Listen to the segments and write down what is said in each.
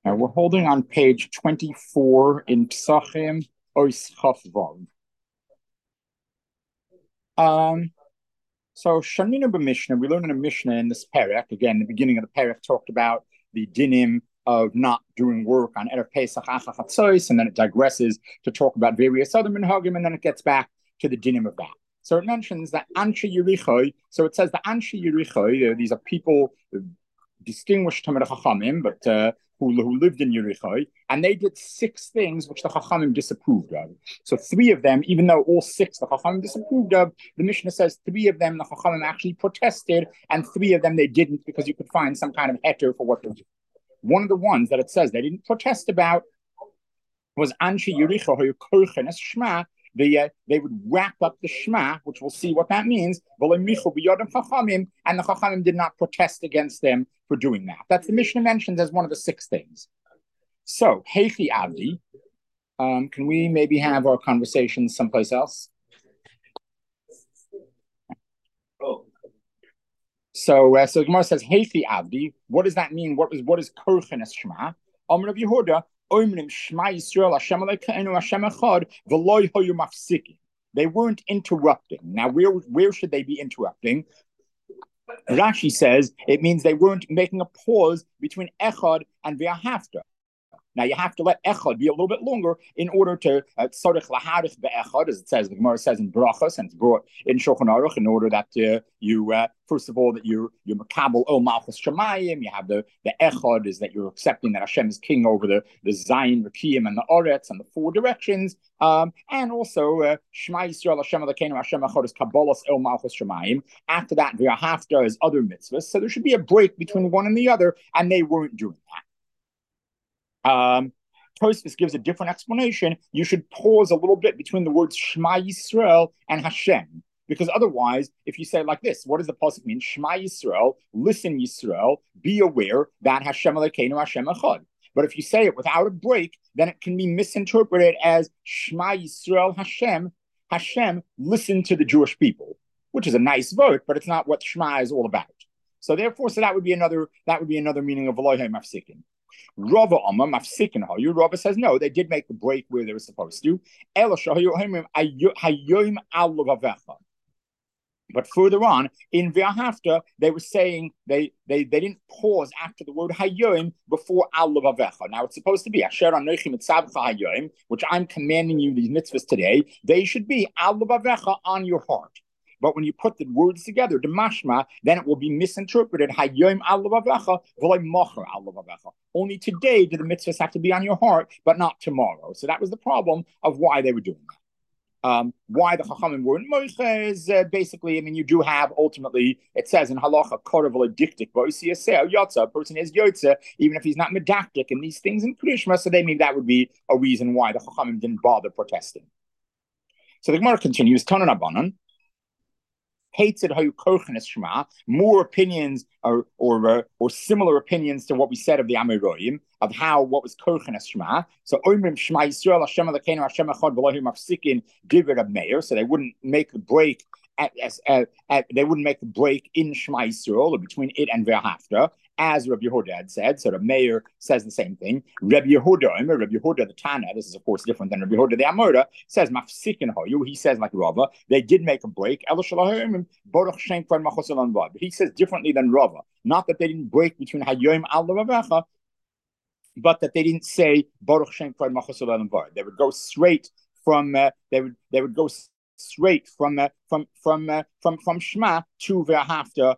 Now we're holding on page 24 in Psachim Ois Chaf Vav. So Shanina b'Mishnah, we learned in a Mishnah in this parak, again, the beginning of the parak talked about the dinim of not doing work on Erev Pesach Achar Chatzos, and then it digresses to talk about various other minhagim, and then it gets back to the dinim of that. So it mentions that Anshe Yerichoi, so it says the Anshe Yerichoi, these are people distinguished Talmidei Chachamim, but who lived in Yerichoi, and they did 6 things which the Chachamim disapproved of. So 3 of them, even though all 6 the Chachamim disapproved of, the Mishnah says 3 of them the Chachamim actually protested, and 3 of them they didn't because you could find some kind of heter for what they did. One of the ones that it says they didn't protest about was Anshe Yerichoi Korchenes Shema. They would wrap up the Shema, which we'll see what that means, and the Chachamim did not protest against them for doing that. That's the Mishnah mentions as one of the 6 things. So, Heichi Avdi, can we maybe have our conversation someplace else? So the Gemara says, Heichi Avdi, what does that mean? What is Korchenes Shema? Amar Rav Yehuda, they weren't interrupting. Now, where should they be interrupting? Rashi says it means they weren't making a pause between echad and ve'ahavta. Now you have to let echad be a little bit longer in order to tzorich laharich be'echad, as it says, the Gemara says in Brachos, and it's brought in Shulchan Aruch, in order that you first of all that you're makabel el malchus shemayim. You have the echad is that you're accepting that Hashem is king over the Zion, Rekiyim, and the Oretz, and the 4 directions, and also Shema Yisrael Hashem Elokeinu Hashem Echad is kabbalas el malchus shemayim. After that, ve'ahavta is other mitzvahs. So there should be a break between one and the other, and they weren't doing that. Tosfos gives a different explanation. You should pause a little bit between the words Shema Yisrael and Hashem, because otherwise, if you say it like this, what does the pasuk mean? Shema Yisrael, listen Yisrael, be aware that Hashem Elokeinu Hashem Echad. But if you say it without a break, then it can be misinterpreted as Shema Yisrael Hashem, Hashem, listen to the Jewish people, which is a nice word, but it's not what Shema is all about. So therefore, that would be another meaning of Elohim Mafsikin. Rava Amar Mafsikin Hayu. Rava says no, they did make the break where they were supposed to. But further on in Ve'ahavta, they were saying they didn't pause after the word Hayoim before Al Lavavecha. Now it's supposed to be Asher Anochi Mitzavcha Hayoim, which I'm commanding you these mitzvahs today. They should be Al Lavavecha, on your heart. But when you put the words together, the mashma, then it will be misinterpreted. Hayoim al lavavecha, v'loy mocher al lavavecha. Only today do the mitzvahs have to be on your heart, but not tomorrow. So that was the problem of why they were doing that. Why the Chachamim weren't moiche is basically, I mean, you do have ultimately, it says in halacha, korav diktik v'osiyaseh yotza, a person is yotza, even if he's not medactic, and these things in Krishma, so they maybe that would be a reason why the Chachamim didn't bother protesting. So the Gemara continues, Tanan Abanan, more opinions or similar opinions to what we said of the Amoraim, of what was Korchenes Shema. So Omrim Shema Yisrael Hashem Elokeinu Hashem Echad v'lo hu mafsikin divrei Rab Meir. So they wouldn't make the break they wouldn't make the break in Shema Yisrael or between it and Ve'ahavta, as Rabbi Yehuda had said. So the Meir says the same thing. Rabbi Yehuda the Tana, this is of course different than Rabbi Yehuda the Amora, says Mafsikin Hayu. He says like Rava, they did make a break. But he says differently than Rava. Not that they didn't break between Hayoim al Lavavecha, but that they didn't say Baruch Shem Kvar Machos Olam Var. They would go straight from they would go straight from Shema to Ve'ahavta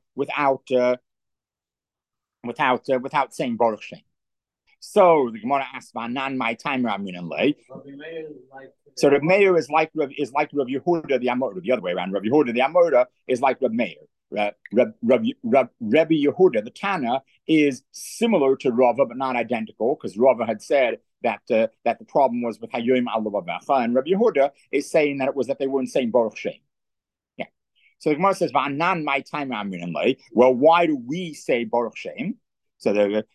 without saying Baruch Shem. So the Gemara asks, "Vanan my time Ramin and Lay." So the Meir is like Rav Yehuda the Amora, the other way around. Rav Yehuda the Amora is like Rav Meir. Rabbi Yehuda the Tana is similar to Rava but not identical, because Rava had said that the problem was with Hayoim al Lavavecha, and Rabbi Yehuda is saying that it was that they weren't saying Baruch Shem. Yeah. So the Gemara says, "Va'anan my time Amin and Lay." Well, why do we say Baruch Shem? So the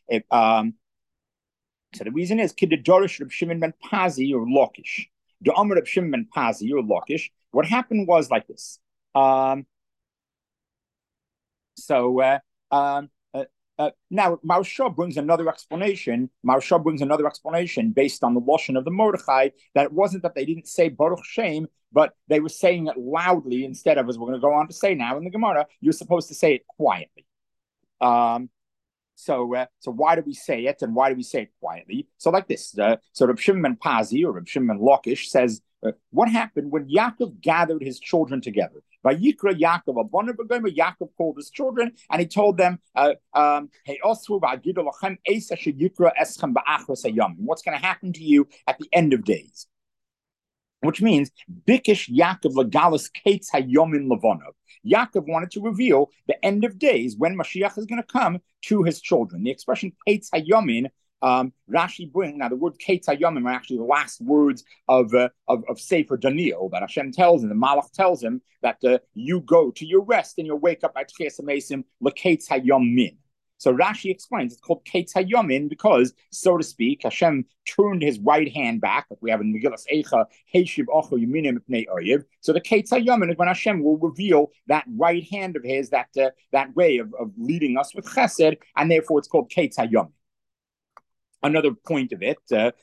reason is Kididorish Reb Shimon ben Pazi or Lakish. The Amr Reb Shimon ben Pazi or Lakish. What happened was like this. Now, Maharsha brings another explanation. Maharsha brings another explanation based on the lashon of the Mordechai, that it wasn't that they didn't say Baruch Shem, but they were saying it loudly instead of, as we're going to go on to say now in the Gemara, you're supposed to say it quietly. So why do we say it, and why do we say it quietly? So like this. So Reb Shimon Pazi, or Reb Shimon Lakish, says, what happened when Yaakov gathered his children together? Vayikra Yaakov, Yaakov called his children, and he told them, what's going to happen to you at the end of days? Which means, Bikish Yaakov Lagalis Kates Hayomin Levonov. Yaakov wanted to reveal the end of days, when Mashiach is going to come, to his children. The expression Kates Hayomin, Rashi brings, now the word Kates Hayomim are actually the last words of Sefer Daniel, that Hashem tells him, the Malach tells him, that you go to your rest and you'll wake up at Tchias HaMesim L'Kates Hayomim. So Rashi explains it's called Kates Hayomin because, so to speak, Hashem turned his right hand back, like we have in Megillas Eicha, Heishiv Ocho Yeminim Pnei Oyev. So the Kates Hayomin is when Hashem will reveal that right hand of his, that way of leading us with Chesed, and therefore it's called Kates Hayomin. Another point of it,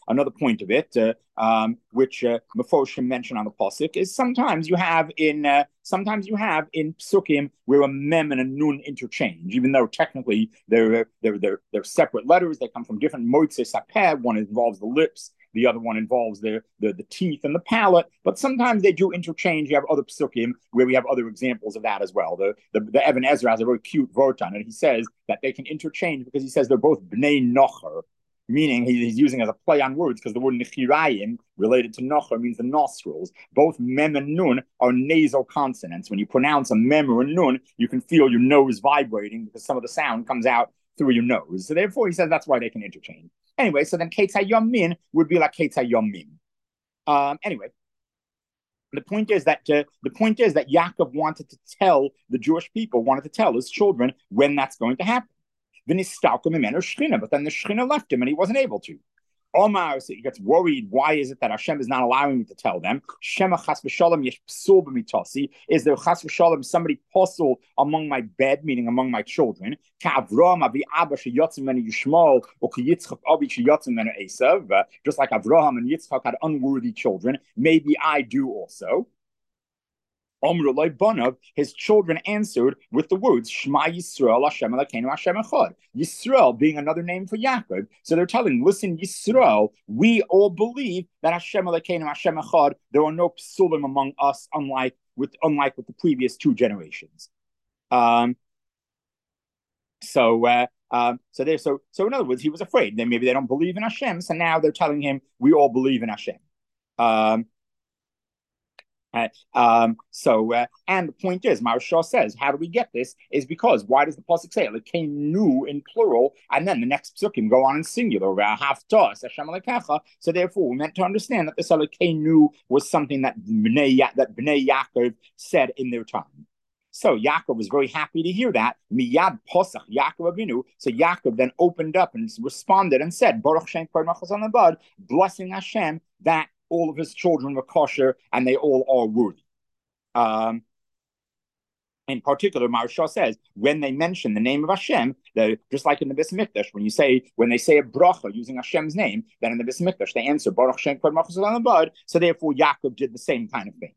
which Mefoshim mentioned on the pasuk, is sometimes you have in psukim where a mem and a nun interchange, even though technically they're separate letters. They come from different moitzes sapeh. One involves the lips, the other one involves the teeth and the palate. But sometimes they do interchange. You have other psukim where we have other examples of that as well. The Evan Ezra has a very cute vort on it. He says that they can interchange because he says they're both bnei nocher, meaning he's using as a play on words, because the word nechirayim, related to nocher, means the nostrils. Both mem and nun are nasal consonants. When you pronounce a mem or a nun, you can feel your nose vibrating because some of the sound comes out through your nose. So therefore, he says that's why they can interchange. Anyway, so then Kates Hayomin would be like Kates Hayomim. Anyway, the point is that Yaakov wanted to tell the Jewish people, wanted to tell his children when that's going to happen. But then the Shechina left him and he wasn't able to. Omar, so he gets worried. Why is it that Hashem is not allowing me to tell them? Shema chas v'shalom yesh psul b'mitasi. Is there chas v'shalom somebody puzzle among my bed, meaning among my children? Ka'Avraham avi abba sheyotzim menu Yishmael, or Yitzchak avi sheyotzim menu Esav. Just like Avraham and Yitzchak had unworthy children, maybe I do also. His children answered with the words Shema Yisrael Hashem Elokeinu Hashem Echad. Yisrael being another name for Yaakov. So they're telling, listen, Yisrael, we all believe that Hashem Elokeinu Hashem Echad. There are no psulim among us, unlike with the previous two generations. So in other words, he was afraid. Then maybe they don't believe in Hashem. So now they're telling him, we all believe in Hashem. And the point is, Maharsha says, how do we get this? Is because why does the pasuk say Elokeinu in plural, and then the next psukim go on in singular? So therefore, we meant to understand that this Elokeinu was something that Bnei Yaakov said in their time. So Yaakov was very happy to hear that. Miyad posach Yaakov Avinu. So Yaakov then opened up and responded and said, Baruch Shem Kol Machos Anabad, blessing Hashem that all of his children were kosher and they all are worthy. In particular, Maharsha says, when they mention the name of Hashem, just like in the Beis Mikdash, when they say a bracha using Hashem's name, then in the Beis Mikdash they answer Baruch Shem Kol Machos Anabad. So therefore, Yaakov did the same kind of thing.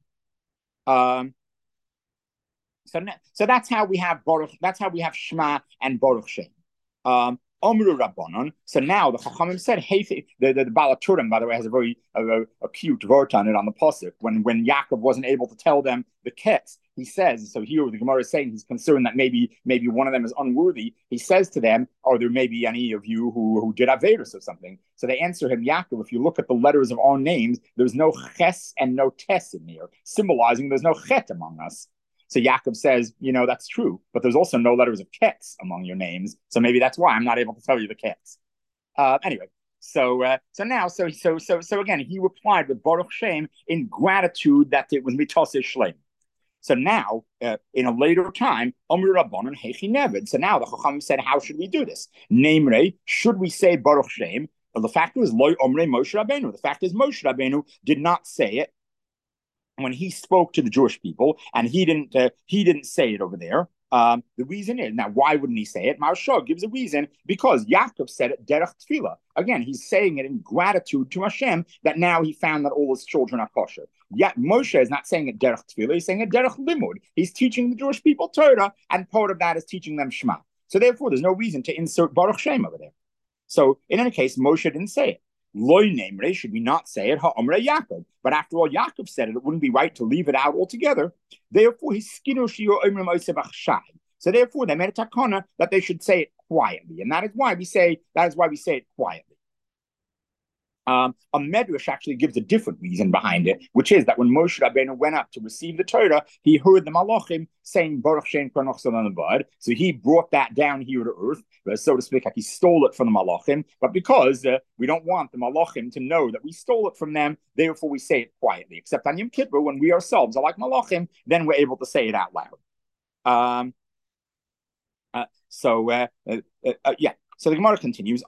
So that's how we have Baruch. That's how we have Shema and Baruch Shem. Omru Rabbanon. So now the Chachamim said, "Hey," the Balaturim, by the way, has a very cute word on it on the pasuk. When Yaakov wasn't able to tell them the ketz, he says. So here the Gemara is saying he's concerned that maybe one of them is unworthy. He says to them, "Are there maybe any of you who did averus or something?" So they answer him, Yaakov, if you look at the letters of our names, there's no ches and no tes in there, symbolizing there's no chet among us. So Yaakov says, that's true, but there's also no letters of ketz among your names. So maybe that's why I'm not able to tell you the ketz. Anyway, so again, he replied with Baruch Shem in gratitude that it was mitoseh shleim. So now, in a later time, Omri Rabbanon Hechi Neved. So now the Chacham said, how should we do this? Namely, should we say Baruch Shem? Well, the fact is, Loi Omri Moshe Rabbeinu. The fact is, Moshe Rabbeinu did not say it when he spoke to the Jewish people, and he didn't say it over there. The reason is, now, why wouldn't he say it? Maharsha gives a reason, because Yaakov said it derech tefillah. Again, he's saying it in gratitude to Hashem that now he found that all his children are kosher. Yet Moshe is not saying it derech tefillah, he's saying it derech limud. He's teaching the Jewish people Torah, and part of that is teaching them Shema. So therefore, there's no reason to insert Baruch Shem over there. So in any case, Moshe didn't say it. Loy nemre, should we not say it? Ha'omre Yaakov. But after all, Yaakov said it, it wouldn't be right to leave it out altogether. Therefore, he's skinu shio omrim osebach shai. So therefore, they made a takana that they should say it quietly, and that is why we say it quietly. A medrash actually gives a different reason behind it, which is that when Moshe Rabbeinu went up to receive the Torah, he heard the Malachim saying Baruch Shem Kranach Salan Bud. So he brought that down here to earth, so to speak, like he stole it from the Malachim. But because we don't want the Malachim to know that we stole it from them, therefore we say it quietly. Except on Yom Kippur, when we ourselves are like Malachim, then we're able to say it out loud. Yeah. So the Gemara continues.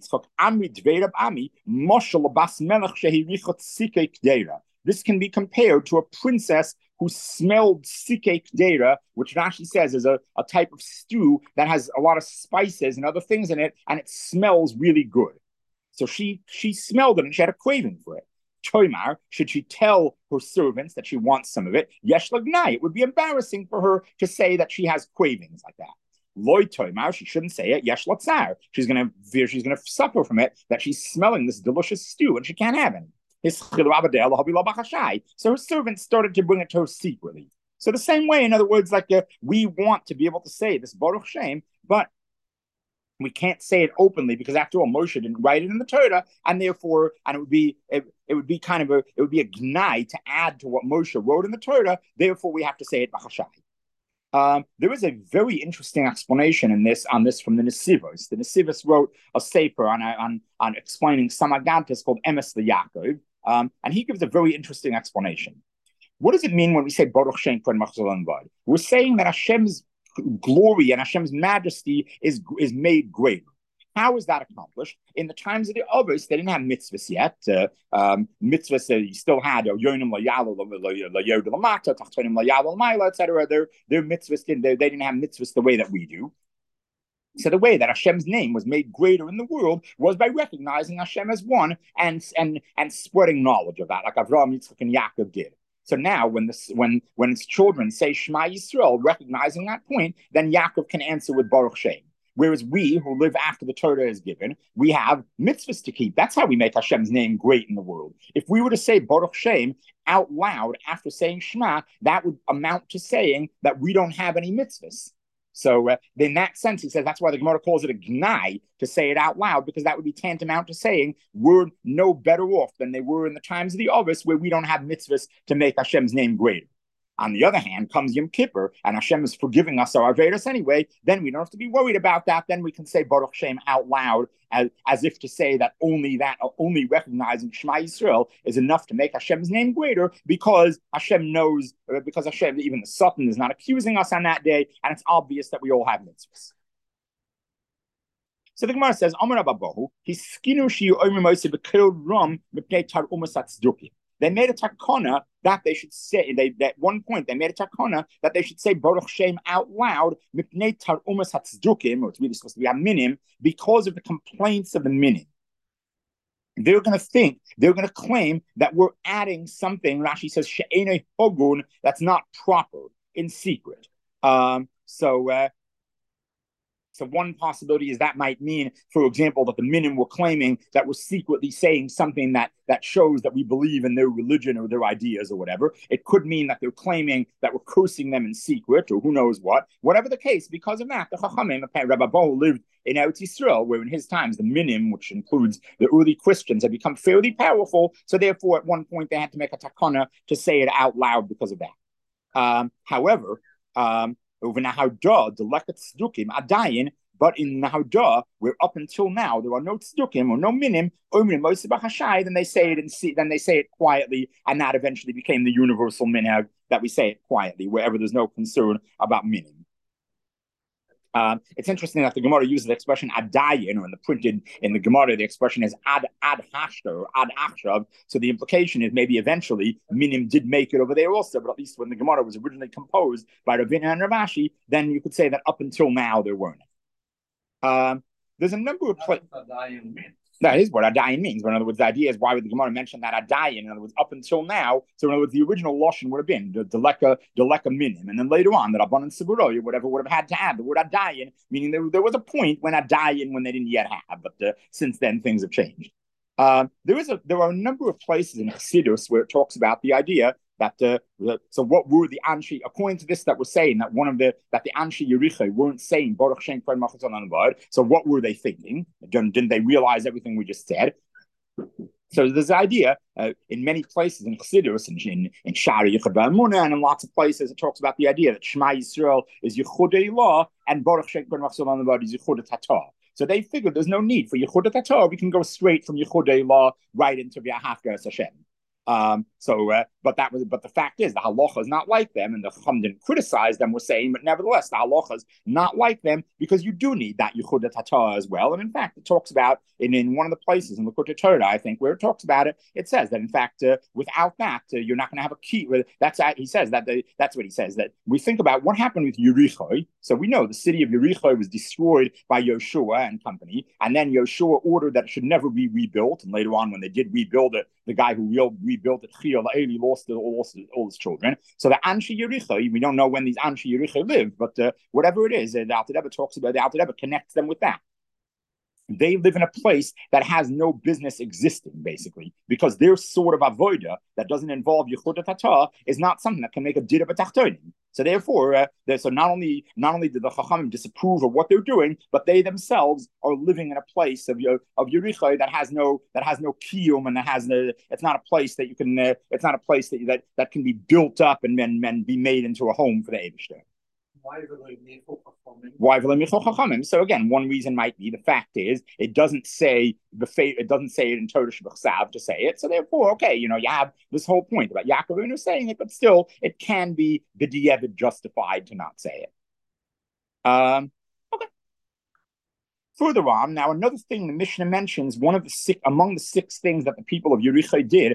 This can be compared to a princess who smelled sikei kdera, which Rashi says is a type of stew that has a lot of spices and other things in it, and it smells really good. So she smelled it and she had a craving for it. Choimar, should she tell her servants that she wants some of it? Yesh lagnai, it would be embarrassing for her to say that she has cravings like that. Loy toimar, she shouldn't say it. Yesh latzar, she's gonna suffer from it, that she's smelling this delicious stew and she can't have any. So her servants started to bring it to her secretly. So the same way, in other words, like we want to be able to say this Baruch Shem, but we can't say it openly because after all, Moshe didn't write it in the Torah, and therefore, and it would be a gnai to add to what Moshe wrote in the Torah. Therefore, we have to say it b'chashai. There is a very interesting explanation on this from the Nesivos. The Nesivos wrote a sefer on explaining Samagantis called Emes LeYaakov, and he gives a very interesting explanation. What does it mean when we say Baruch Shem Kren Machzor Bad? We're saying that Hashem's glory and Hashem's majesty is made greater. How is that accomplished? In the times of the others, they didn't have mitzvahs yet. Mitzvahs you still had yonim layalo layod lamata tachtonim layalo mayla, etc. Their mitzvahs they didn't have mitzvahs the way that we do. So the way that Hashem's name was made greater in the world was by recognizing Hashem as one and spreading knowledge of that, like Avraham, Yitzchak, and Yaakov did. So now, when its children say Shema Yisrael, recognizing that point, then Yaakov can answer with Baruch Shem. Whereas we, who live after the Torah is given, we have mitzvahs to keep. That's how we make Hashem's name great in the world. If we were to say Baruch Shem out loud after saying Shema, that would amount to saying that we don't have any mitzvahs. So in that sense, he says that's why the Gemara calls it a gnai to say it out loud, because that would be tantamount to saying we're no better off than they were in the times of the Ovis, where we don't have mitzvahs to make Hashem's name greater. On the other hand, comes Yom Kippur, and Hashem is forgiving us our Averos anyway, then we don't have to be worried about that. Then we can say Baruch Shem out loud as if to say that only recognizing Shema Yisrael is enough to make Hashem's name greater, because Hashem knows, because Hashem, even the Satan, is not accusing us on that day, and it's obvious that we all have mitzvahs. So the Gemara says, Amar Ababahu, Hiskinu shiyu omer moise b'kil ram mipnei tar umas hatzdukim. They made a takana that they should say. At one point, they made a takana that they should say Baruch Shem out loud. Mipnei tar umas hatzdukim, or it's really supposed to be a minim, because of the complaints of the minim. They're going to claim that we're adding something. Rashi says she'enei hogun, that's not proper, in secret. So one possibility is that might mean, for example, that the minim were claiming that we're secretly saying something that shows that we believe in their religion or their ideas or whatever. It could mean that they're claiming that we're cursing them in secret, or who knows what. Whatever the case, because of that, the Chachamim, Rabbi Bo lived in Eretz Yisrael, where in his times the minim, which includes the early Christians, had become fairly powerful. So therefore, at one point, they had to make a takana to say it out loud because of that. However, over Nahaudah, the Leket Tzdukim, Adayin, but in Nahaudah, where up until now there are no Tzdukim or no Minim, then they say it quietly, and that eventually became the universal minhag that we say it quietly, wherever there's no concern about Minim. It's interesting that the Gemara uses the expression adayin, or in the Gemara, the expression is ad hashta or ad achshav. So the implication is maybe eventually Minim did make it over there also, but at least when the Gemara was originally composed by Ravina and Ravashi, then you could say that up until now there weren't. There's a number of places. That is what adayin means. But in other words, the idea is, why would the Gemara mention that adayin? In other words, up until now. So in other words, the original lashon would have been the deleka minim, and then later on, that abban and siburoy, whatever, would have had to add the word adayin, meaning there was a point when when they didn't yet have, but since then things have changed. There are a number of places in Chassidus where it talks about the idea that so what were the Anshi, according to this, that was saying that the Anshi Yericho weren't saying Baruch Shem Kol Machos on the. So what were they thinking? Didn't they realize everything we just said? So there's the idea in many places in Chassidus, in Shari Yichud Ba'amunah, and in lots of places it talks about the idea that Shema Yisrael is Yichudei Law and Baruch Shem Kol Machos on the is Yichud Tatah. So they figured there's no need for Yichud Tatah. We can go straight from Yichudei Law right into V'Ahafkas Hashem. But the fact is, the halacha is not like them, and the Chacham didn't criticize them. We're saying, but nevertheless, the halacha is not like them, because you do need that Yichud Tatah as well. And in fact, it talks about in one of the places in the Likutei Torah, I think, where it talks about it, it says that in fact, without that, you're not going to have a key. He says that's what he says, that we think about what happened with Yericho. So we know the city of Yericho was destroyed by Yoshua and company, and then Yoshua ordered that it should never be rebuilt. And later on, when they did rebuild it, the guy who rebuilt it, Chiyah La'eli, lost all his children. So the Anshi Yericho, we don't know when these Anshi Yericho lived, but whatever it is, the Alter Rebbe talks about, the Alter Rebbe connects them with that. They live in a place that has no business existing, basically, because their sort of avoda that doesn't involve Yichud Tatah is not something that can make a dira b'tachtonim. So therefore, so not only did the Chachamim disapprove of what they're doing, but they themselves are living in a place of Yericho that has no kiyum, and it's not a place that you can it's not a place that can be built up and then be made into a home for the Eibishter. Why? So again, one reason might be the fact is it doesn't say it in Torah Shebachsav to say it. So therefore, okay, you have this whole point about Yaakov Avinu saying it, but still it can be b'diavad justified to not say it. Okay. Further on, now another thing the Mishnah mentions, among the six things that the people of Yericho did,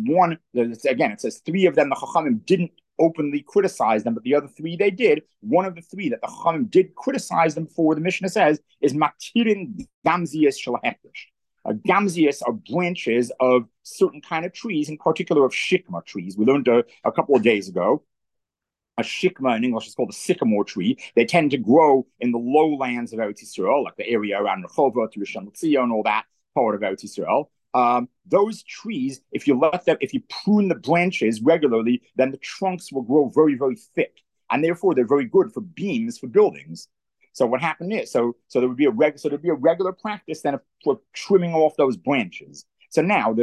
it says three of them the Chachamim didn't openly criticize them, but the other three they did. One of the three that the Chachamim did criticize them for, the Mishnah says, is matirin gamzias shel hekdesh. Gamzias are branches of certain kind of trees, in particular of shikma trees. We learned a couple of days ago. A shikma in English is called a sycamore tree. They tend to grow in the lowlands of Eretz Yisrael, like the area around Rehovot, Rishon LeZion, all that part of Eretz Yisrael. Those trees, if you prune the branches regularly, then the trunks will grow very, very thick, and therefore they're very good for beams for buildings. So what happened is, so there would be a regular practice then for trimming off those branches. So now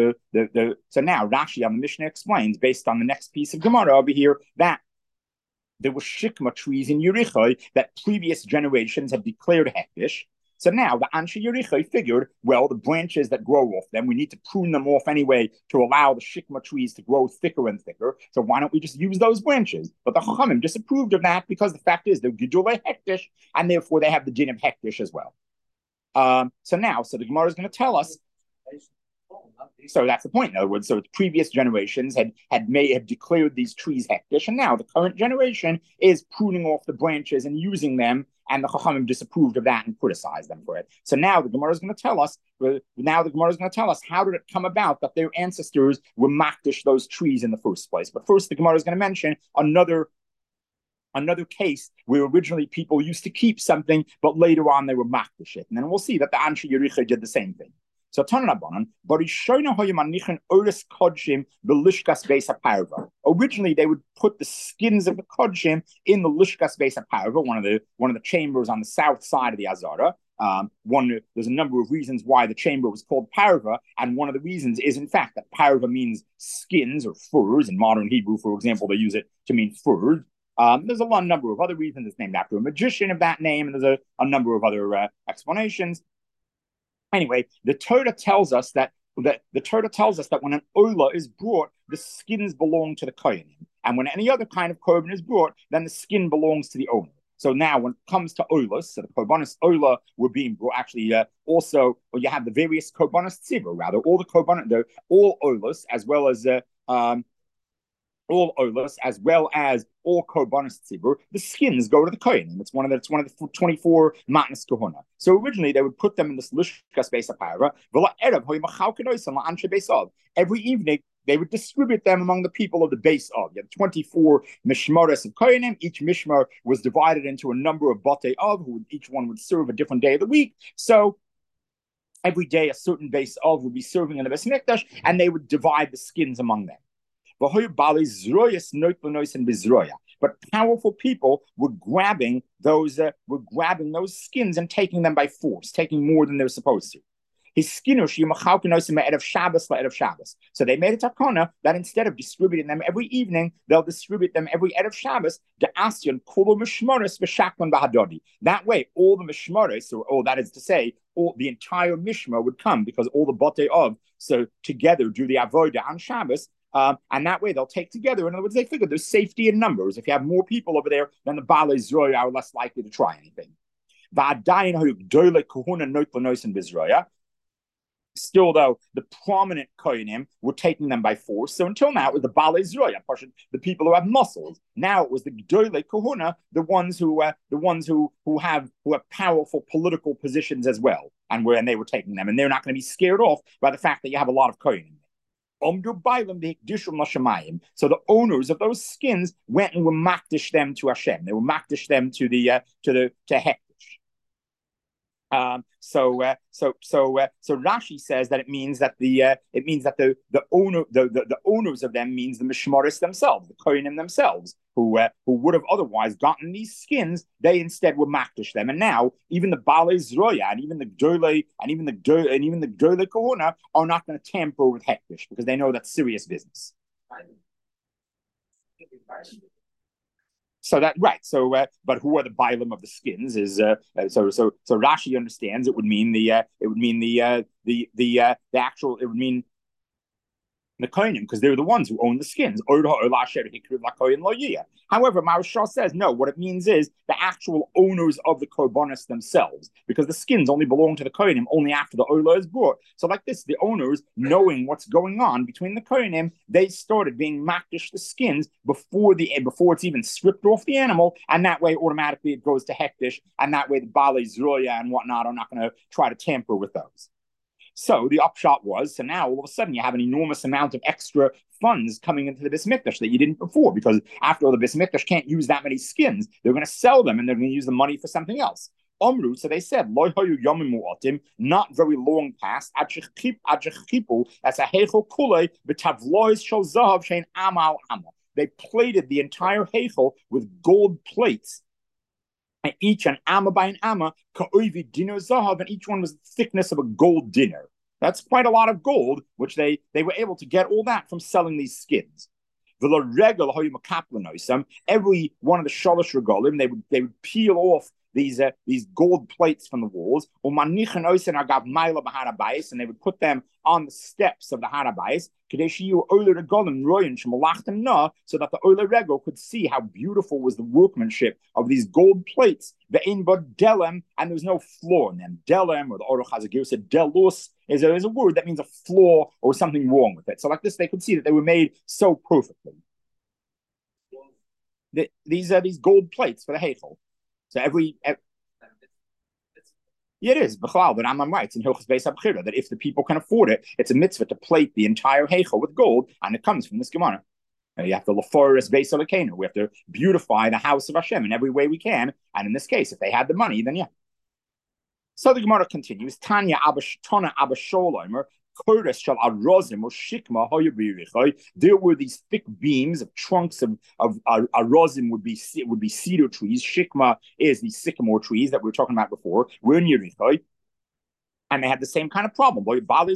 Rashi on the Mishnah explains, based on the next piece of Gemara over here, that there were shikma trees in Yericho that previous generations had declared hekdesh. So now the Anshi Yericho figured, well, the branches that grow off them, we need to prune them off anyway to allow the shikma trees to grow thicker and thicker. So why don't we just use those branches? But the Chachamim disapproved of that, because the fact is they're Gidulei Hekdesh, and therefore they have the din of Hekdesh as well. So the Gemara is going to tell us. So that's the point. In other words, so previous generations had declared these trees hekdesh, and now the current generation is pruning off the branches and using them, and the Chachamim disapproved of that and criticized them for it. So now the Gemara is going to tell us. How did it come about that their ancestors were makdish those trees in the first place? But first, the Gemara is going to mention another case where originally people used to keep something, but later on they were makdish it, and then we'll see that the Anshi Yericho did the same thing. So originally they would put the skins of the kodshim in the lishkas beis haparva, one of the chambers on the south side of the Azara. There's a number of reasons why the chamber was called parva, and one of the reasons is in fact that parva means skins or furs. In modern Hebrew, for example, they use it to mean furs. There's a number of other reasons. It's named after a magician of that name, and there's a number of other explanations. Anyway, the Torah tells us that when an olah is brought, the skins belong to the kohanim, and when any other kind of korban is brought, then the skin belongs to the owner. So now, when it comes to olas, so the korbanos ola were being brought. Actually, also, well, you have the various korbanos tzibur, rather all the korbanos, all olas, as well as all olas, as well as all korbanos tzibur, the skins go to the kohen. It's one of the 24 matnas kahuna. So originally they would put them in this lishkas beis hapara. Every evening they would distribute them among the people of the base of. You have 24 mishmaros of kohenim. Each mishmar was divided into a number of batei of, who each one would serve a different day of the week. So every day a certain base of would be serving in the Beis Mikdash, and they would divide the skins among them. But powerful people were grabbing those skins and taking them by force, taking more than they were supposed to. So they made a takana that instead of distributing them every evening, they'll distribute them every Erev Shabbos. That way, all the mishmaros, or that is to say, all the entire mishmar would come, because all the batei of so together do the avodah on Shabbos. And that way they'll take together. In other words, they figure there's safety in numbers. If you have more people over there, then the Baalei Zroya are less likely to try anything. Still, though, the prominent kohenim were taking them by force. So until now, it was the Baalei Zroya, the people who have muscles. Now it was the Gdolei Kahuna, the ones who have powerful political positions as well, and they were taking them, and they're not going to be scared off by the fact that you have a lot of kohenim. So the owners of those skins went and were makdish them to Hashem. They were makdish them to Hektish. So Rashi says that it means that the owners of them means the mishmaris themselves, the kohenim themselves, who would have otherwise gotten these skins. They instead were makdish them, and now even the Baalei Zroya and even the Gdolei Kahuna are not going to tamper with Hektish, because they know that's serious business. So that right. So, but who are the bialim of the skins? Is so Rashi understands it would mean the actual. It would mean the kohenim, because they're the ones who own the skins. However, Maharshal says no. What it means is the actual owners of the korbanos themselves, because the skins only belong to the kohenim only after the oila is brought. So, like this, the owners, knowing what's going on between the kohenim, they started being makdish the skins before it's even stripped off the animal, and that way automatically it goes to hektish, and that way the Baalei Zroya and whatnot are not going to try to tamper with those. So the upshot was, so now all of a sudden you have an enormous amount of extra funds coming into the Beis Mikdash that you didn't before, because after all, the Beis Mikdash can't use that many skins. They're going to sell them, and they're going to use the money for something else. Omru, so they said, not very long past, that's a heichel kulei b'tavlois shel zahav shein amal ama. They plated the entire heichel with gold plates, and each an amma by an amma, ka'oivi dino zahav, and each one was the thickness of a gold dinner. That's quite a lot of gold, which they were able to get all that from selling these skins. Every one of the shalosh regalim, they would peel off these gold plates from the walls, and they would put them on the steps of the Harabayis, so that the Oler Regel could see how beautiful was the workmanship of these gold plates. And there was no flaw in them. Delem, or the Oruch Hazagir said delus, is a word that means a flaw or something wrong with it. So like this, they could see that they were made so perfectly. These are these gold plates for the Heichel. So it is, but Rambam writes in Hilchos Beis HaBchira that if the people can afford it, it's a mitzvah to plate the entire heichel with gold, and it comes from this Gemara. You have to leforis Beis Elokeinu. We have to beautify the house of Hashem in every way we can, and in this case, if they had the money, then yeah. So the Gemara continues. Tanya Tana Abasholomer. There were these thick beams of trunks of arozim would be cedar trees. Shikma is the sycamore trees that we were talking about before. We're in Yericho, and they had the same kind of problem. The Baalei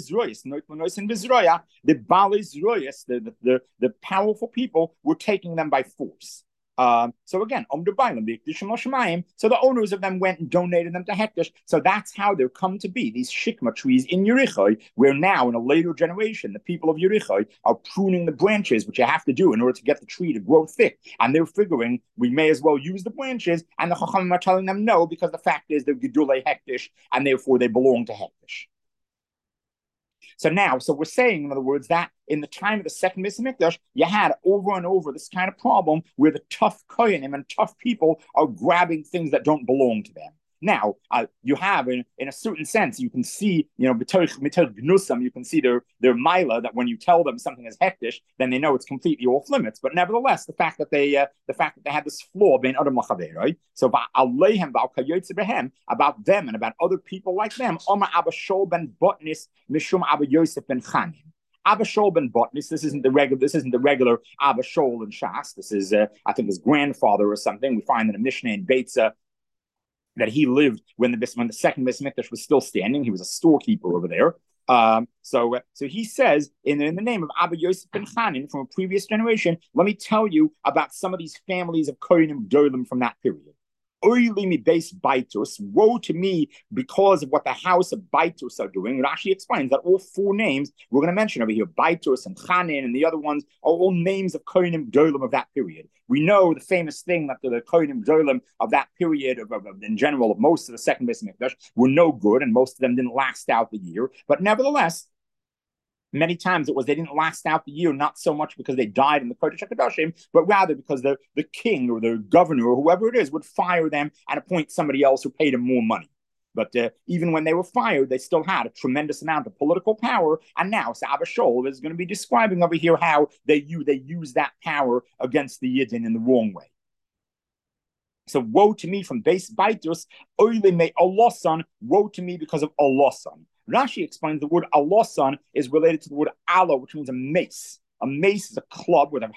Zroyas, the powerful people were taking them by force. So again, so the owners of them went and donated them to Hekdesh. So that's how there come to be these shikma trees in Yericho, where now in a later generation, the people of Yericho are pruning the branches, which you have to do in order to get the tree to grow thick. And they're figuring we may as well use the branches. And the Chachamim are telling them no, because the fact is they're Gedulei Hekdesh, and therefore they belong to Hekdesh. So we're saying, in other words, that in the time of the second Beis Hamikdash, you had over and over this kind of problem where the tough kohanim and tough people are grabbing things that don't belong to them. Now, you have, in a certain sense, you can see, mitoch gnusam, you can see their mila, that when you tell them something is hektish, then they know it's completely off limits. But nevertheless, the fact that they had this flaw bein adam lachaveroi, so aleihem v'al behem, about them and about other people like them, Omar Abba Shol ben Botnis mishum Abba Yosef ben Chanim. Abba Shol ben Botnis. This isn't the regular Abba Shol and Shas. This is, I think, his grandfather or something. We find in a Mishnah in Beitza that he lived when the second Beis Hamikdash was still standing. He was a storekeeper over there. So he says in the name of Abba Yosef ben Chanin from a previous generation, let me tell you about some of these families of Kohanim Gedolim from that period. Woe to me because of what the house of Baitus are doing. Rashi explains that all four names we're going to mention over here, Baitus and Chanin and the other ones, are all names of Kohanim Gedolim of that period. We know the famous thing that the Kohanim Gedolim of that period, in general, of most of the second Beis Hamikdash, were no good, and most of them didn't last out the year. But nevertheless, many times it was they didn't last out the year, not so much because they died in the Kodesh HaKadoshim, but rather because the king or the governor or whoever it is would fire them and appoint somebody else who paid them more money. But even when they were fired, they still had a tremendous amount of political power. And now Abba Shol is going to be describing over here how they use that power against the Yidden in the wrong way. So woe to me from Beis Baitus, oile me Alosan, woe to me because of Alosan. Rashi explains the word alosan is related to the word alo, which means a mace. A mace is a club with a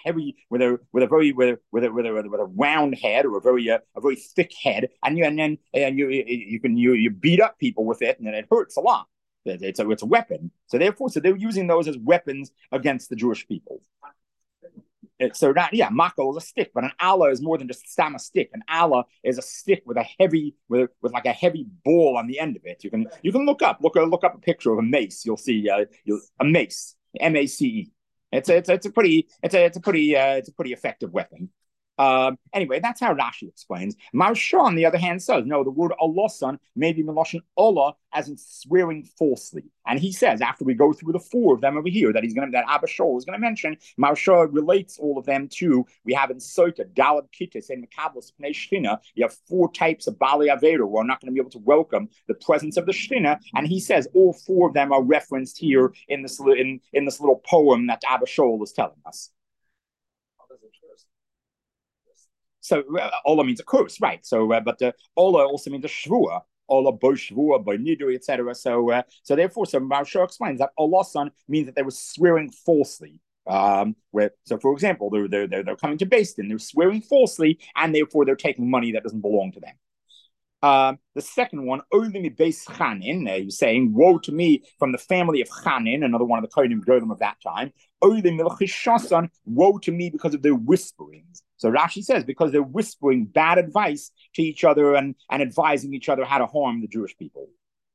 round head or a very thick head, and you beat up people with it, and then it hurts a lot. It's a weapon. So they're using those as weapons against the Jewish people. Makal is a stick, but an Allah is more than just a stick. An Allah is a stick with a heavy ball on the end of it. You can look up a picture of a mace. You'll see a mace, M-A-C-E. It's a pretty effective weapon. Anyway, that's how Rashi explains. Marsha, on the other hand, says, no, the word Alosan may be Meloshin Ola, as in swearing falsely. And he says, after we go through the four of them over here, that Abba Shol is going to mention, Marsha relates all of them to, we have in Sota, Dalad Kittis, and Makabos Pnei Shtina, you have four types of Bali Avera who are not going to be able to welcome the presence of the Shtina. And he says all four of them are referenced here in this little poem that Abba Shol is telling us. So Ola means a curse, right? So, but Ola also means a shvua. Ola bo shvua, bo nidu, etc. So therefore, Marsha explains that Olasan means that they were swearing falsely. So, for example, they're coming to Beis Din, they're swearing falsely, and therefore they're taking money that doesn't belong to them. The second one, Olim Beis Chanin, he's saying, woe to me from the family of Chanin, another one of the Kohanim Gedolim of that time. Olim Milchishasan, woe to me because of their whisperings. So Rashi says, because they're whispering bad advice to each other and advising each other how to harm the Jewish people.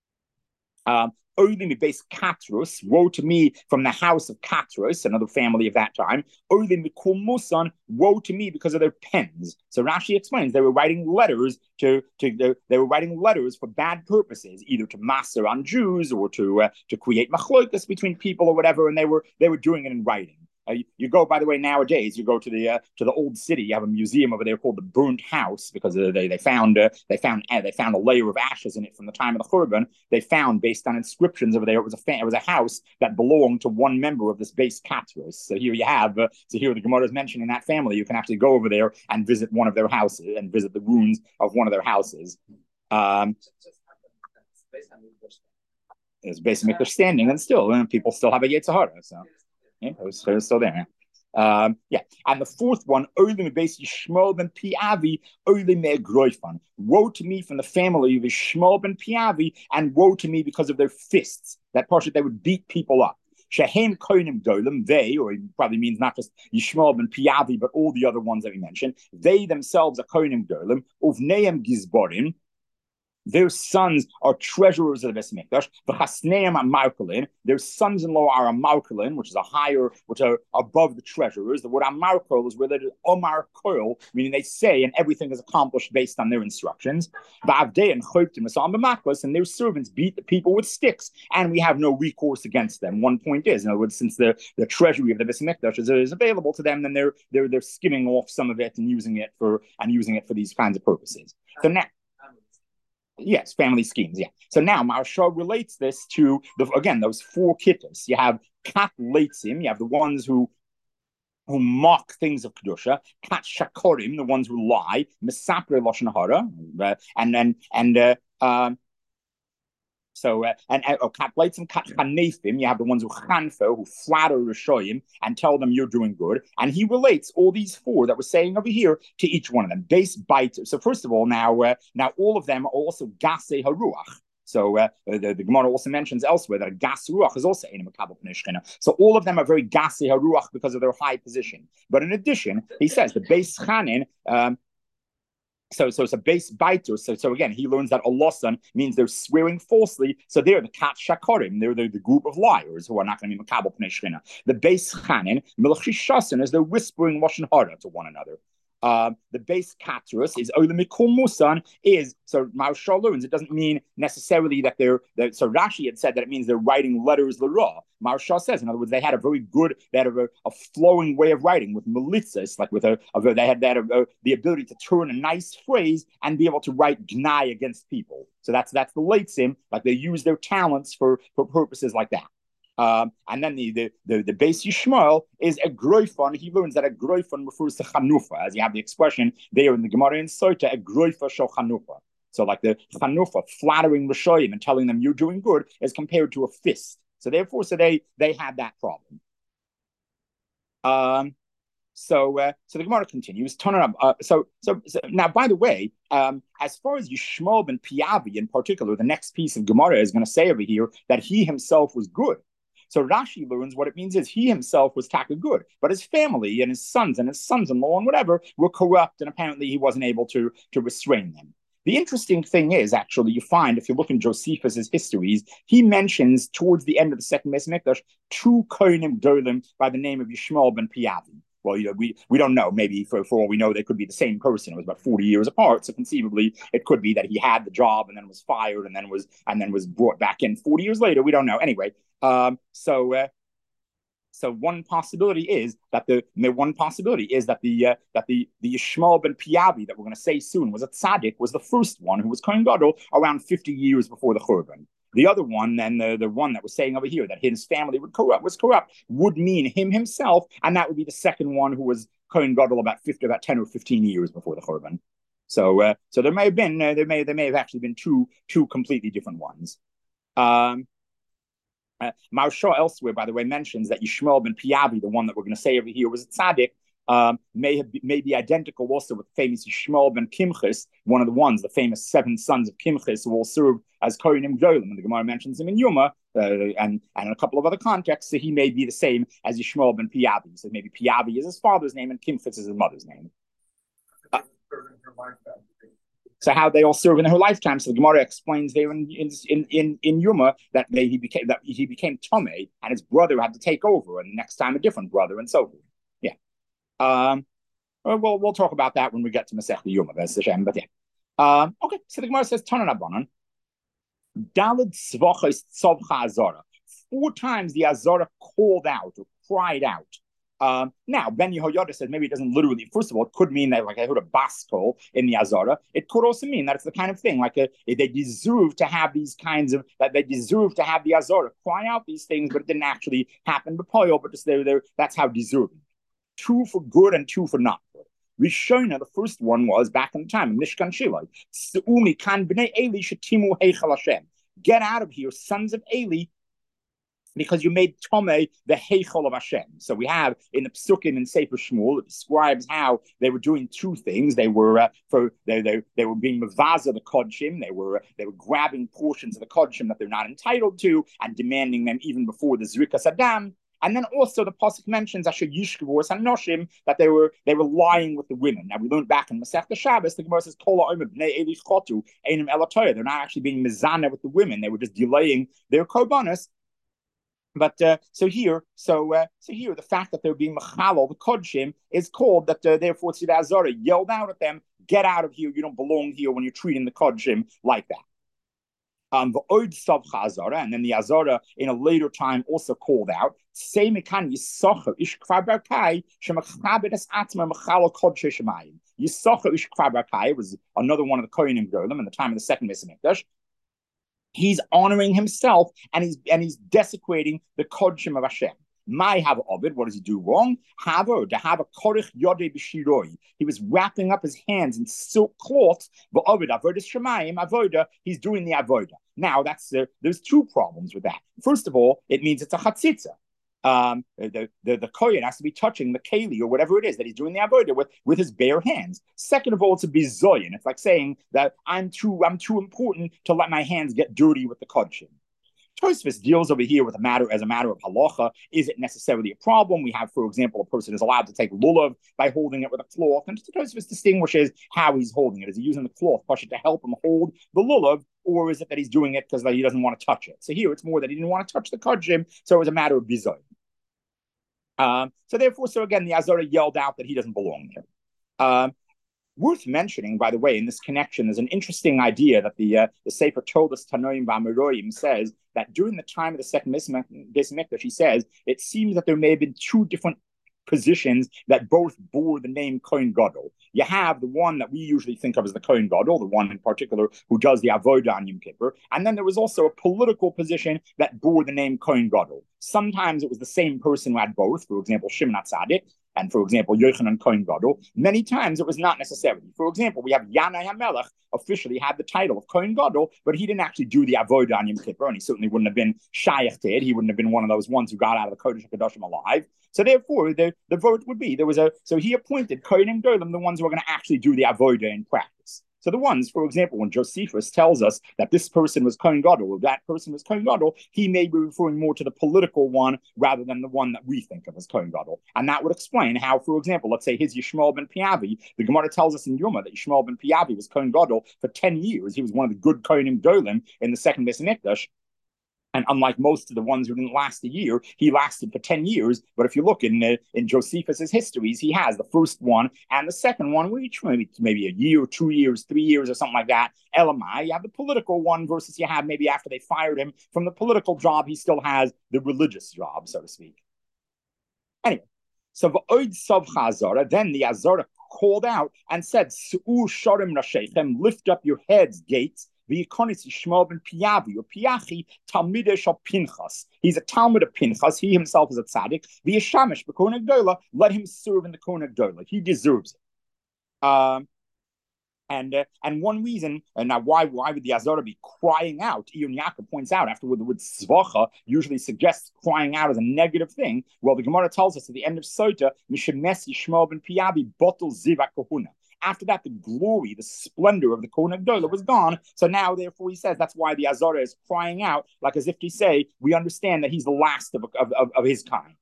Olim Beis Katrus, woe to me from the house of Katrus, another family of that time. Olim Kulmusan, woe to me because of their pens. So Rashi explains they were writing letters they were writing letters for bad purposes, either to master on Jews or to create machlokas between people or whatever, and they were doing it in writing. You go, by the way, nowadays you go to the old city. You have a museum over there called the Burnt House because they found a layer of ashes in it from the time of the Churban. They found, based on inscriptions over there, it was a house that belonged to one member of this Beis Katros. So here you have. So here the Gemara is mentioning that family. You can actually go over there and visit one of their houses and visit the ruins of one of their houses. It's basically they're standing, and still people still have a Yetzer Hara. So. Yeah, it was still there. And the fourth one, Olim Beis Yishmael ben Piavi, Olim me Groifan. Woe to me from the family of Yishmael ben Piavi, and woe to me because of their fists. That portion, they would beat people up. Shehem koinim dolim, they, or it probably means not just Yishmael ben Piavi, but all the other ones that we mentioned, they themselves are koinim dolim, uvneim gizborim, their sons are treasurers of the Beis Mikdash. V'chasneim amarkalin. Their sons-in-law are amarkalin, which is a higher, which are above the treasurers. The word amarkal is related to omar koil, meaning they say, and everything is accomplished based on their instructions. V'avdei and choptim asam b'maklas, and their servants beat the people with sticks, and we have no recourse against them. One point is, in other words, since the treasury of the Beis Mikdash is available to them, then they're skimming off some of it and using it for these kinds of purposes. So now. Yes, family schemes. Yeah. So now Maharsha relates this to those four kittas. You have kat leitzim. You have the ones who mock things of kedusha. Kat shakorim, the ones who lie. Mesapre lashon hara, kat leitzim, kat chanefim. You have the ones who chanfo, who flatter rishoyim and tell them you're doing good. And he relates all these four that we're saying over here to each one of them. Base bite. So first of all, now all of them are also gasei haruach. So the Gemara also mentions elsewhere that a gas ruach is also in a makabel pnei. So all of them are very gasei haruach because of their high position. But in addition, he says the base chanin. So it's a base biter. So again, he learns that Olosan means they're swearing falsely. So they're the kat shakorim. They're the group of liars who are not going to be makabel pnei shchina. The base chanin milchishasin is they're whispering lashon hara to one another. The base katrus is olamikul musan is, so Maharsha learns it doesn't mean necessarily that so Rashi had said that it means they're writing letters l'ra. Maharsha says, in other words, they had a flowing way of writing with melitzas, like they had the ability to turn a nice phrase and be able to write gnai against people. So that's the leitzim, like they use their talents for purposes like that. And then the base Yishmael is a groifon. He learns that a groifon refers to chanufa, as you have the expression there in the Gemara in Sota, a groifa shel chanufa. So like the chanufa, flattering Rishoyim and telling them you're doing good, is compared to a fist. So therefore, they had that problem. So the Gemara continues. So now, by the way, as far as Yishmael ben Piavi in particular, the next piece of Gemara is going to say over here that he himself was good. So Rashi learns what it means is he himself was taka good, but his family and his sons-in-law and whatever were corrupt, and apparently he wasn't able to restrain them. The interesting thing is, actually, you find, if you look in Josephus's histories, he mentions towards the end of the second Beis Mikdash two kohenim gdolim by the name of Yishmael ben Piavi. Well, we don't know. Maybe for all we know, they could be the same person. It was about 40 years apart, so conceivably it could be that he had the job and then was fired and then was brought back in 40 years later. We don't know. Anyway, so one possibility is that the Yishmael ben Piavi that we're going to say soon was a tzaddik, was the first one who was Kohen Gadol around 50 years before the Churban. The other one, then the one that was saying over here that his family was corrupt, would mean him himself, and that would be the second one who was Kohen Gadol about 10 or 15 years before the Churban. So there may have actually been two completely different ones. Maharsha elsewhere, by the way, mentions that Yishmael ben Piavi, the one that we're going to say over here, was a tzaddik. May be identical also with the famous Yishmael ben Kimchis, one of the famous 7 sons of Kimchis, who all served as Kohenim Gdolim, and the Gemara mentions him in Yuma, and in a couple of other contexts. So he may be the same as Yishmael ben Piavi. So maybe Piavi is his father's name and Kimchis is his mother's name. So how they all serve in her lifetime. So the Gemara explains there in Yuma that he became Tomei, and his brother had to take over, and next time a different brother, and so forth. Yeah. We'll talk about that when we get to Masechta Yuma, but yeah. Okay, so the Gemara says, Tanan Abanan, Daled Tzvachos Tzavcha Azara. 4 times the Azara called out or cried out. Now, Ben Yehoyada says maybe it doesn't literally. First of all, it could mean that like I heard a bas kol in the Azara. It could also mean that it's the kind of thing like they deserve to have these kinds of that they deserve to have the Azara cry out these things, but it didn't actually happen. But just that's how deserving. 2 for good and 2 for not good. Rishona, the first one was back in the time of Mishkan Shilai. Seumi kan bnei Eli shetimu heichal Hashem. Get out of here, sons of Eli. because you made Tomei the Heichal of Hashem. So we have in the Psukim in Sefer Shmuel, it describes how they were doing two things. They were they were being Mavaza the Kodshim. They were grabbing portions of the Kodshim that they're not entitled to and demanding them even before the Zrikas Adam. And then also the pasuk mentions Asher Yishkavos Hanoshim, that they were lying with the women. Now we learned back in Masechta Shabbos, the Gemara says Kola Omer Bnei Eli Chotu Einim Elatoya. They're not actually being mizana with the women. They were just delaying their korbanos. But so here, the fact that they're being mechalal, the kodshim, is called that. Therefore, Tzidei Azara yelled out at them, "Get out of here! You don't belong here." When you're treating the kodshim like that. And then the Azara in a later time also called out, Yisocha ish was another one of the Kohanim Golim in the time of the second Beis Hamikdash. He's honoring himself and he's desecrating the kodshim of Hashem. My have Ovid, what does he do wrong? To have a korich yodei b'shiroi. He was wrapping up his hands in silk cloths. But Ovid avodah shemayim avodah. He's doing the avodah. Now there's two problems with that. First of all, it means it's a chatzitza. The kohen has to be touching the keli or whatever it is that he's doing the avodah with his bare hands. Second of all, it's a bizoyin. It's like saying that I'm too important to let my hands get dirty with the kodshim. Tosfos deals over here with a matter of halacha. Is it necessarily a problem? We have, for example, a person is allowed to take lulav by holding it with a cloth, and Tosfos distinguishes how he's holding it. Is he using the cloth to help him hold the lulav, or is it that he's doing it because he doesn't want to touch it? So here it's more that he didn't want to touch the kodshim, so it was a matter of bizoy. So again, the Azara yelled out that he doesn't belong there. Worth mentioning, by the way, in this connection, there's an interesting idea that the Sefer Toldus Tanoim V'Amoraim says that during the time of the second Beis Hamikdash, he says it seems that there may have been two different positions that both bore the name Kohen Gadol. You have the one that we usually think of as the Kohen Gadol, the one in particular who does the Avodah on Yom Kippur, and then there was also a political position that bore the name Kohen Gadol. Sometimes it was the same person who had both, for example, Shimon HaTzadik, and for example, Yochanan Kohen Gadol. Many times it was not necessarily. For example, we have Yanai HaMelech officially had the title of Kohen Gadol, but he didn't actually do the Avodah on Yom Kippur, and he certainly wouldn't have been Shayach to it. He wouldn't have been one of those ones who got out of the Kodesh HaKadoshim alive. So therefore, the vote would be, so he appointed Kohanim Golim, the ones who are going to actually do the Avodah in practice. So the ones, for example, when Josephus tells us that this person was Kohen Gadol, or that person was Kohen Gadol, he may be referring more to the political one rather than the one that we think of as Kohen Gadol. And that would explain how, for example, let's say his Yishmael ben Piavi, the Gemara tells us in Yoma that Yishmael ben Piavi was Kohen Gadol for 10 years. He was one of the good Kohanim Golim in the second Beis Hamikdash. And unlike most of the ones who didn't last a year, he lasted for 10 years. But if you look in Josephus's histories, he has the first one and the second one, which maybe a year, 2 years, 3 years, or something like that. Elamai, you have the political one versus you have maybe after they fired him from the political job, he still has the religious job, so to speak. Anyway, so then the Azara called out and said, lift up your heads, gates. Yishmael ben Piavi or Piachi Talmidei shel Pinchas. He's a Talmud of Pinchas. He himself is a tzaddik. V'yishamish b'Kohen Gedolah. Let him serve in the Kohen Gedolah. He deserves it. And one reason, and now why would the Azara be crying out? Iyun Yaakov points out afterward the word tzvacha usually suggests crying out as a negative thing. Well, the Gemara tells us at the end of Sota, Mishemes Yishmael ben Piavi botol ziva kohuna. After that, the glory, the splendor of the Kohen Gedolah was gone. So now, therefore, he says that's why the Azara is crying out, like as if to say, we understand that he's the last of his kind.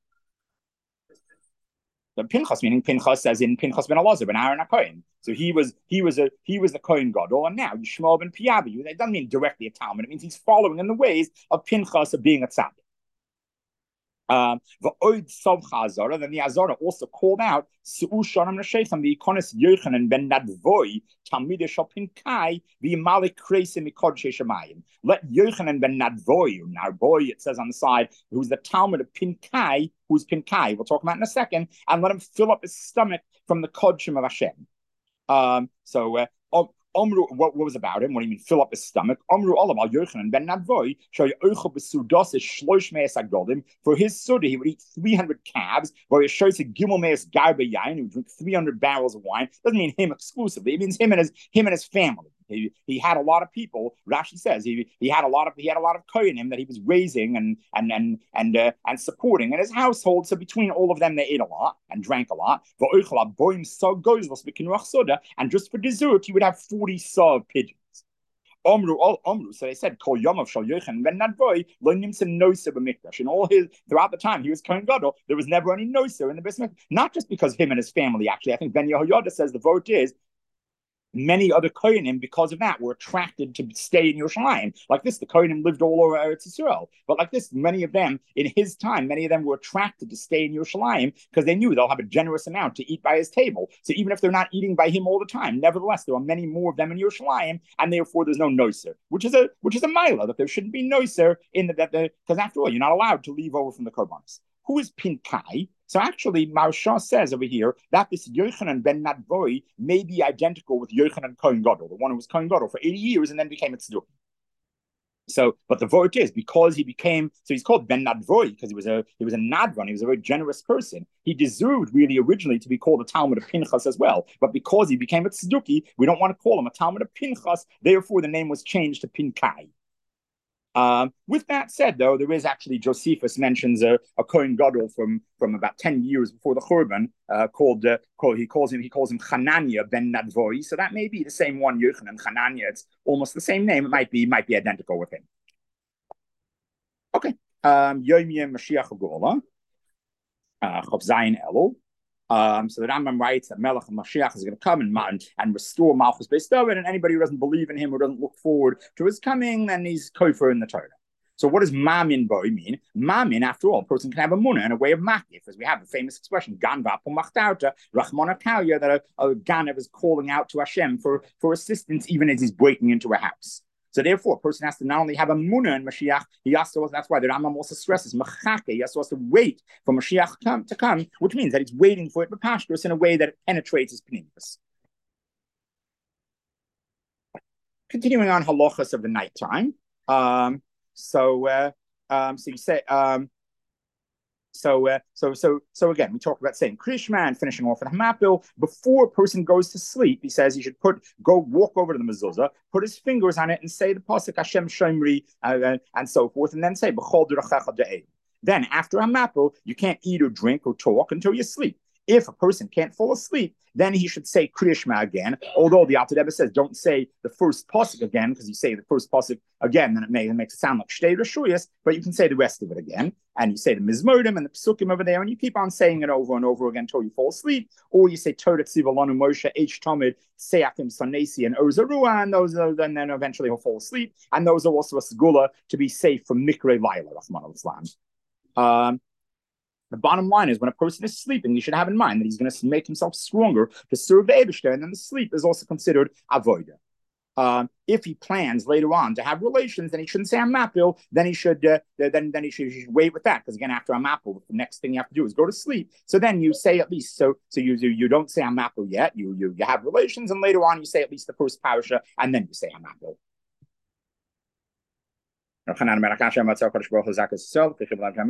The Pinchas, meaning Pinchas, as in Pinchas ben Elazar, ben Aaron HaKohen. So he was the Kohen Gadol, and now Yishmael ben Piavi. It doesn't mean directly a Talmud. It means he's following in the ways of Pinchas of being a tzaddik. Then the Azara also called out the Ikonis Yochanan ben Nadvoi Talmidei shel Pinkai v'Yimalik Kreisim mikodshei Shemayim. Let Yochanan ben Nadvoi, or Narvoi, it says on the side, who's the Talmud of Pinkai, who's Pinkai, we'll talk about in a second, and let him fill up his stomach from the kodshim of Hashem. Omru, what was about him? What do you mean, fill up his stomach? Omru Olam al Yochanan ben Nadvoi, show you Oichel b'Sudas is Shlosh Meis Agodim. For his Suda, he would eat 300 calves. Where he shows a Gimel Meis Garbe Yain, he would drink 300 barrels of wine. Doesn't mean him exclusively. It means him and his family. He had a lot of people. Rashi says he had a lot of kohanim that he was raising and supporting in his household. So between all of them, they ate a lot and drank a lot. And just for dessert, he would have 40 saw of pigeons. Omru, so they said, Kol Yom Shal Yochanan ben Nadvoi, Lo Nimsim Noser b'Mikdash. And all his, throughout the time he was Kohen Gadol, there was never any Noser in the Beit Mikdash. Not just because him and his family, actually. I think Ben Yehoyada says the vote is, many other Kohanim, because of that, were attracted to stay in Yerushalayim. Like this, the Kohanim lived all over Eretz Yisrael. But like this, many of them, in his time, many of them were attracted to stay in Yerushalayim because they knew they'll have a generous amount to eat by his table. So even if they're not eating by him all the time, nevertheless, there are many more of them in Yerushalayim, and therefore there's no noser, which is a milah, that there shouldn't be noser in because after all, you're not allowed to leave over from the korbanos. Who is Pinkai? So actually, Maharsha says over here that this Yochanan ben Nadvoi may be identical with Yochanan Kohen Gadol, the one who was Kohen Gadol for 80 years and then became a tzeduk. So, but the vote is because he became, so he's called Ben Nadvoi because he was a Nadvan, he was a very generous person. He deserved really originally to be called a Talmud of Pinchas as well, but because he became a tzeduki, we don't want to call him a Talmud of Pinchas. Therefore, the name was changed to Pinkai. With that said, though, there is actually Josephus mentions a Kohen Gadol from about 10 years before the Churban he calls him Hanania ben Nadvoi. So that may be the same one, Yochanan Hanania. It's almost the same name. It might be identical with him. Okay. Yom Mashiach Geula, Chav Zayin Elul. So the Rambam writes that Melech and Mashiach is going to come and restore Malchus Beis David, and anybody who doesn't believe in him or doesn't look forward to his coming, then he's kofar in the Torah. So what does Mamin Boi mean? Mamin, after all, a person can have a munah and a way of makif, as we have the famous expression, Gan v'apum machtauta, Rachmana Kalya, that a Ganev is calling out to Hashem for assistance even as he's breaking into a house. So therefore, a person has to not only have a munah in Mashiach, he has to, that's why the Rambam also stresses, machake, he has to wait for Mashiach to come, which means that he's waiting for it b'pashtus in a way that it penetrates his pnimis. Continuing on halachas of the nighttime. So you say, So again, we talked about saying Krishma and finishing off with Hamapil. Before a person goes to sleep, he says he should go walk over to the mezuzah, put his fingers on it, and say the pasuk Hashem Shomri and so forth, and then say B'chol D'rachecha De'eh. Then after Hamapil, you can't eat or drink or talk until you sleep. If a person can't fall asleep, then he should say Krishma again. Although the Alter Rebbe says don't say the first pasuk again, because you say the first pasuk again, then it makes it sound like Shtei Reshuyos, but you can say the rest of it again. And you say the Mizmorim and the Pesukim over there, and you keep on saying it over and over again until you fall asleep. Or you say Torah Tzivalanu Moshe H Tamid Seakim Sanesi and Ozarua, and then eventually he'll fall asleep. And those are also a segula to be safe from Mikrei Laila, Rahman al-Islam. The bottom line is when a person is sleeping, he should have in mind that he's going to make himself stronger to serve the Eibishter, and then the sleep is also considered avoida. If he plans later on to have relations, then he shouldn't say Hamapil. Then he should wait with that, because again, after Hamapil, the next thing you have to do is go to sleep. So then you say at least so you don't say Hamapil yet. You have relations, and later on you say at least the first parasha, and then you say Hamapil.